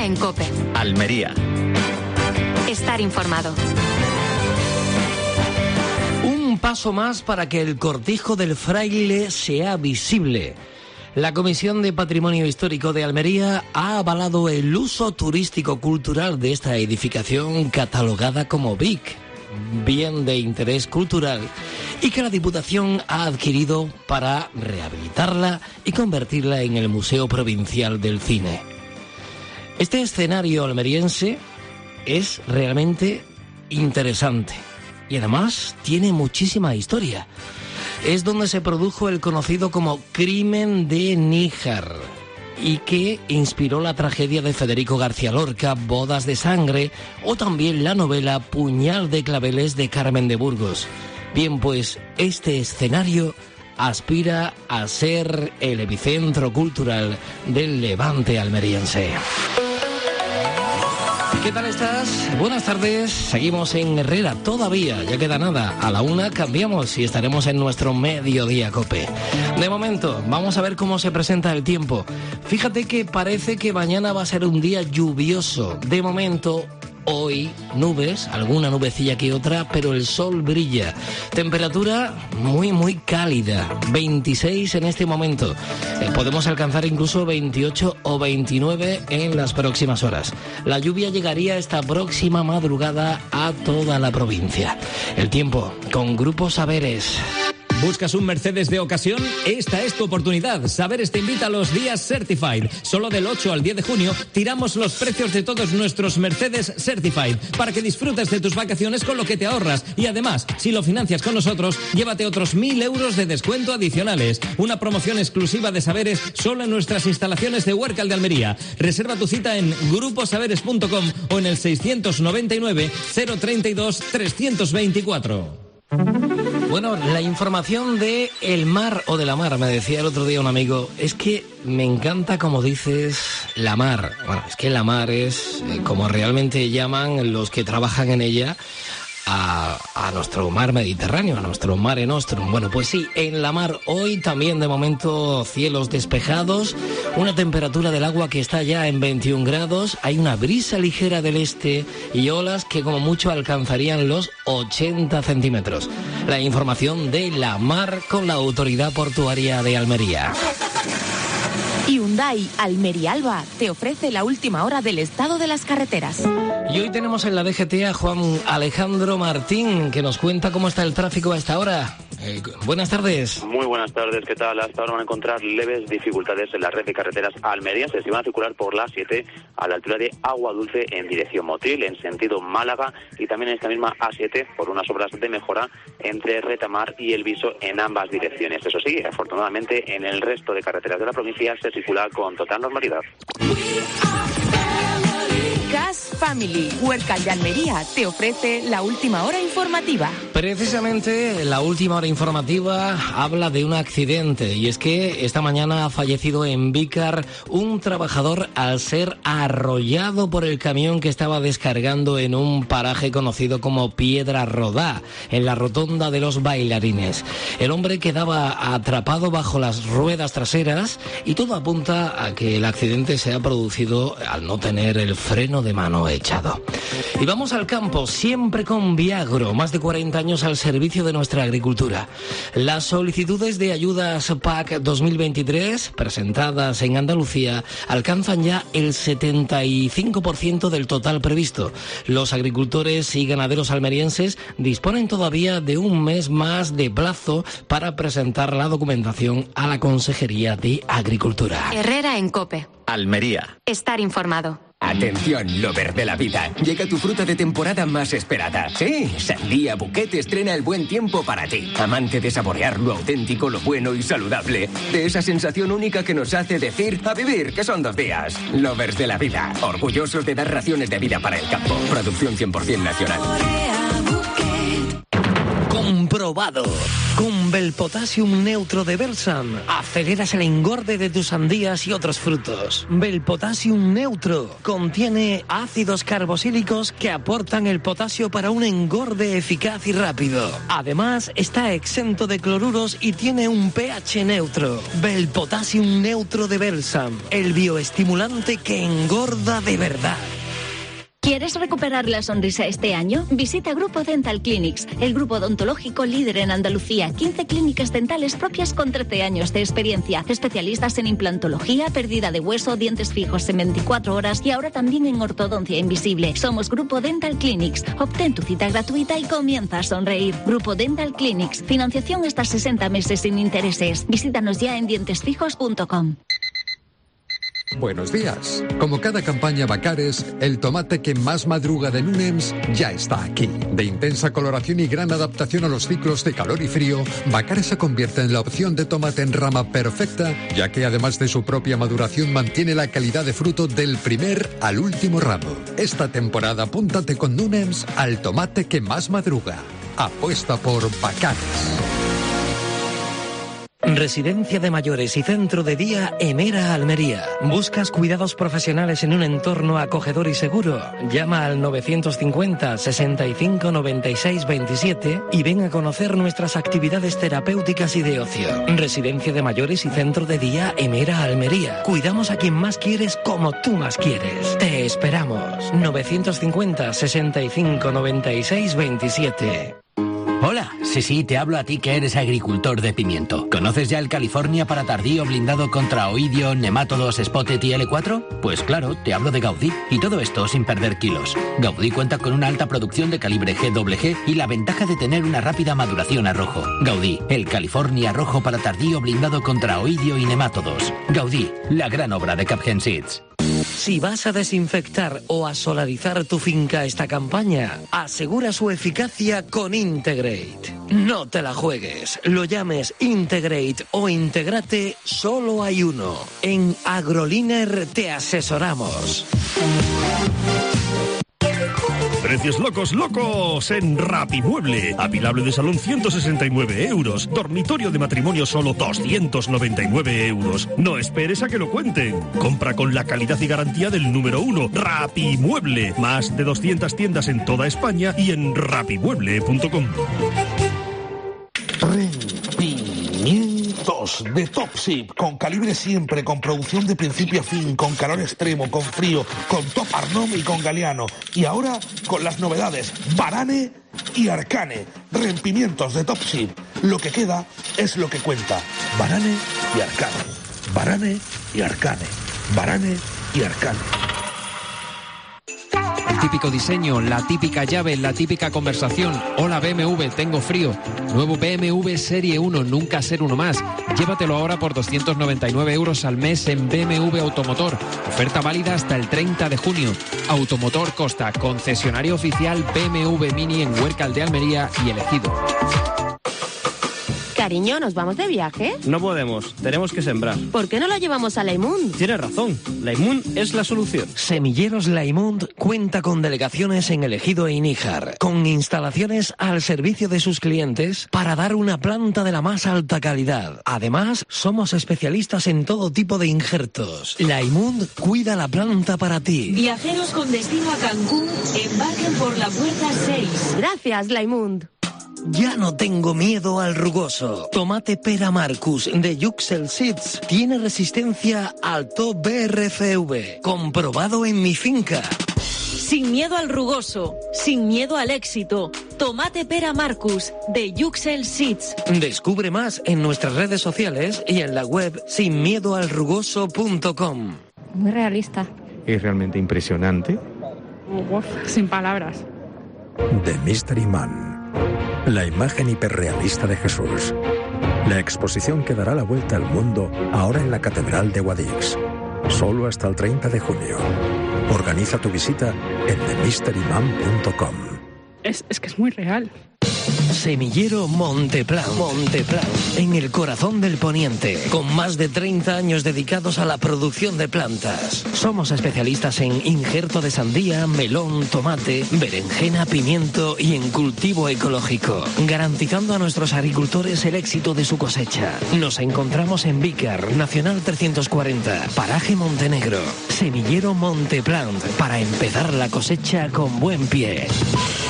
en COPE. Almería. Estar informado. Un paso más para que el Cortijo del Fraile sea visible. La Comisión de Patrimonio Histórico de Almería ha avalado el uso turístico-cultural de esta edificación catalogada como BIC, bien de interés cultural, y que la Diputación ha adquirido para rehabilitarla y convertirla en el Museo Provincial del Cine. Este escenario almeriense es realmente interesante y además tiene muchísima historia. Es donde se produjo el conocido como Crimen de Níjar y que inspiró la tragedia de Federico García Lorca, Bodas de Sangre, o también la novela Puñal de Claveles de Carmen de Burgos. Bien, pues este escenario aspira a ser el epicentro cultural del Levante almeriense. ¿Qué tal estás? Buenas tardes. Seguimos en Herrera todavía. Ya queda nada. A la 1 cambiamos y estaremos en nuestro Mediodía Cope. De momento, vamos a ver cómo se presenta el tiempo. Fíjate que parece que mañana va a ser un día lluvioso. De momento, hoy nubes, alguna nubecilla que otra, pero el sol brilla. Temperatura muy cálida, 26 en este momento. Podemos alcanzar incluso 28 o 29 en las próximas horas. La lluvia llegaría esta próxima madrugada a toda la provincia. El tiempo con Grupo Saberes. ¿Buscas un Mercedes de ocasión? Esta es tu oportunidad. Saberes te invita a los días Certified. Solo del 8 al 10 de junio tiramos los precios de todos nuestros Mercedes Certified para que disfrutes de tus vacaciones con lo que te ahorras. Y además, si lo financias con nosotros, llévate otros 1.000 euros de descuento adicionales. Una promoción exclusiva de Saberes solo en nuestras instalaciones de Huércal de Almería. Reserva tu cita en gruposaberes.com o en el 699 032 324. Bueno, la información de el mar o de la mar, me decía el otro día un amigo, es que me encanta como dices la mar. Bueno, es que la mar es como realmente llaman los que trabajan en ella a nuestro mar Mediterráneo, a nuestro Mare Nostrum. Bueno, pues sí, en la mar hoy también de momento cielos despejados, una temperatura del agua que está ya en 21 grados, hay una brisa ligera del este y olas que como mucho alcanzarían los 80 centímetros. La información de la mar con la Autoridad Portuaria de Almería. Hyundai Almería Alba te ofrece la última hora del estado de las carreteras. Y hoy tenemos en la DGT a Juan Alejandro Martín, que nos cuenta cómo está el tráfico a esta hora. Buenas tardes. Muy buenas tardes, ¿qué tal? Hasta ahora van a encontrar leves dificultades en la red de carreteras almerienses y van a circular por la A7 a la altura de Agua Dulce en dirección Motril, en sentido Málaga, y también en esta misma A7 por unas obras de mejora entre Retamar y El Viso en ambas direcciones. Eso sí, afortunadamente en el resto de carreteras de la provincia se circula con total normalidad. Gas Family, Huércal de Almería, te ofrece la última hora informativa. Precisamente la última hora informativa habla de un accidente, y es que esta mañana ha fallecido en Vícar un trabajador al ser arrollado por el camión que estaba descargando en un paraje conocido como Piedra Rodá, en la rotonda de los Bailarines. El hombre quedaba atrapado bajo las ruedas traseras y todo apunta a que el accidente se ha producido al no tener el freno de mano echado. Y vamos al campo, siempre con Viagro, más de 40 años al servicio de nuestra agricultura. Las solicitudes de ayudas PAC 2023 presentadas en Andalucía alcanzan ya el 75% del total previsto. Los agricultores y ganaderos almerienses disponen todavía de un mes más de plazo para presentar la documentación a la Consejería de Agricultura. Herrera en COPE. Almería. Estar informado. Atención, lover de la vida. Llega tu fruta de temporada más esperada. Sí, Sandía Bouquet estrena el buen tiempo para ti. Amante de saborear lo auténtico, lo bueno y saludable. De esa sensación única que nos hace decir a vivir, que son 2 días. Lovers de la vida. Orgullosos de dar raciones de vida para el campo. Producción 100% nacional. Comprobado. Con Belpotassium Neutro de Belsam aceleras el engorde de tus sandías y otros frutos. Belpotassium Neutro contiene ácidos carboxílicos que aportan el potasio para un engorde eficaz y rápido. Además, está exento de cloruros y tiene un pH neutro. Belpotassium Neutro de Belsam, el bioestimulante que engorda de verdad. ¿Quieres recuperar la sonrisa este año? Visita Grupo Dental Clinics, el grupo odontológico líder en Andalucía. 15 clínicas dentales propias con 13 años de experiencia. Especialistas en implantología, pérdida de hueso, dientes fijos en 24 horas y ahora también en ortodoncia invisible. Somos Grupo Dental Clinics. Obtén tu cita gratuita y comienza a sonreír. Grupo Dental Clinics. Financiación hasta 60 meses sin intereses. Visítanos ya en dientesfijos.com. Buenos días. Como cada campaña Bacares, el tomate que más madruga de Nunems ya está aquí. De intensa coloración y gran adaptación a los ciclos de calor y frío, Bacares se convierte en la opción de tomate en rama perfecta, ya que además de su propia maduración mantiene la calidad de fruto del primer al último ramo. Esta temporada apúntate con Nunems al tomate que más madruga. Apuesta por Bacares. Residencia de mayores y centro de día Emera Almería. ¿Buscas cuidados profesionales en un entorno acogedor y seguro? Llama al 950 65 96 27 y ven a conocer nuestras actividades terapéuticas y de ocio. Residencia de mayores y centro de día Emera Almería. Cuidamos a quien más quieres como tú más quieres. Te esperamos. 950 65 96 27. Hola, sí, te hablo a ti que eres agricultor de pimiento. ¿Conoces ya el California para tardío blindado contra oidio, nemátodos, spotted y L4? Pues claro, te hablo de Gaudí. Y todo esto sin perder kilos. Gaudí cuenta con una alta producción de calibre GWG y la ventaja de tener una rápida maduración a rojo. Gaudí, el California rojo para tardío blindado contra oidio y nemátodos. Gaudí, la gran obra de Capgen Seeds. Si vas a desinfectar o a solarizar tu finca esta campaña, asegura su eficacia con Integrate. No te la juegues, lo llames Integrate o Integrate, solo hay uno. En Agroliner te asesoramos. Precios locos en Rapimueble. Apilable de salón 169 euros. Dormitorio de matrimonio solo 299 euros. No esperes a que lo cuenten. Compra con la calidad y garantía del número 1. Rapimueble. Más de 200 tiendas en toda España y en rapimueble.com. Rendimientos de Top Ship, con calibre siempre, con producción de principio a fin, con calor extremo, con frío, con Top Arnom y con Galeano. Y ahora con las novedades Varane y Arcane. Rompimientos de Top Ship. Lo que queda es lo que cuenta. Varane y Arcane. Varane y Arcane. Varane y Arcane. El típico diseño, la típica llave, la típica conversación. Hola BMW, tengo frío. Nuevo BMW Serie 1, nunca ser uno más. Llévatelo ahora por 299 euros al mes en BMW Automotor. Oferta válida hasta el 30 de junio. Automotor Costa, concesionario oficial BMW Mini en Huércal de Almería y El Ejido. Cariño, ¿nos vamos de viaje? No podemos, tenemos que sembrar. ¿Por qué no lo llevamos a Laimund? Tienes razón, Laimund es la solución. Semilleros Laimund cuenta con delegaciones en El Ejido e Níjar, con instalaciones al servicio de sus clientes para dar una planta de la más alta calidad. Además, somos especialistas en todo tipo de injertos. Laimund cuida la planta para ti. Viajeros con destino a Cancún, embarquen por la puerta 6. Gracias, Laimund. Ya no tengo miedo al rugoso. Tomate Pera Marcus de Yuxel Seeds tiene resistencia al top BRCV, comprobado en mi finca. Sin miedo al rugoso, sin miedo al éxito. Tomate Pera Marcus de Yuxel Seeds. Descubre más en nuestras redes sociales y en la web sinmiedoalrugoso.com. Muy realista. Es realmente impresionante. Uf, sin palabras. The Mystery Man. La imagen hiperrealista de Jesús. La exposición que dará la vuelta al mundo ahora en la Catedral de Guadix. Solo hasta el 30 de junio. Organiza tu visita en themysteryman.com. Es que es muy real. Semillero Monteplan. En el corazón del poniente, con más de 30 años dedicados a la producción de plantas. Somos especialistas en injerto de sandía, melón, tomate, berenjena, pimiento y en cultivo ecológico, garantizando a nuestros agricultores el éxito de su cosecha. Nos encontramos en Vícar, Nacional 340, Paraje Montenegro. Semillero Monteplan, para empezar la cosecha con buen pie.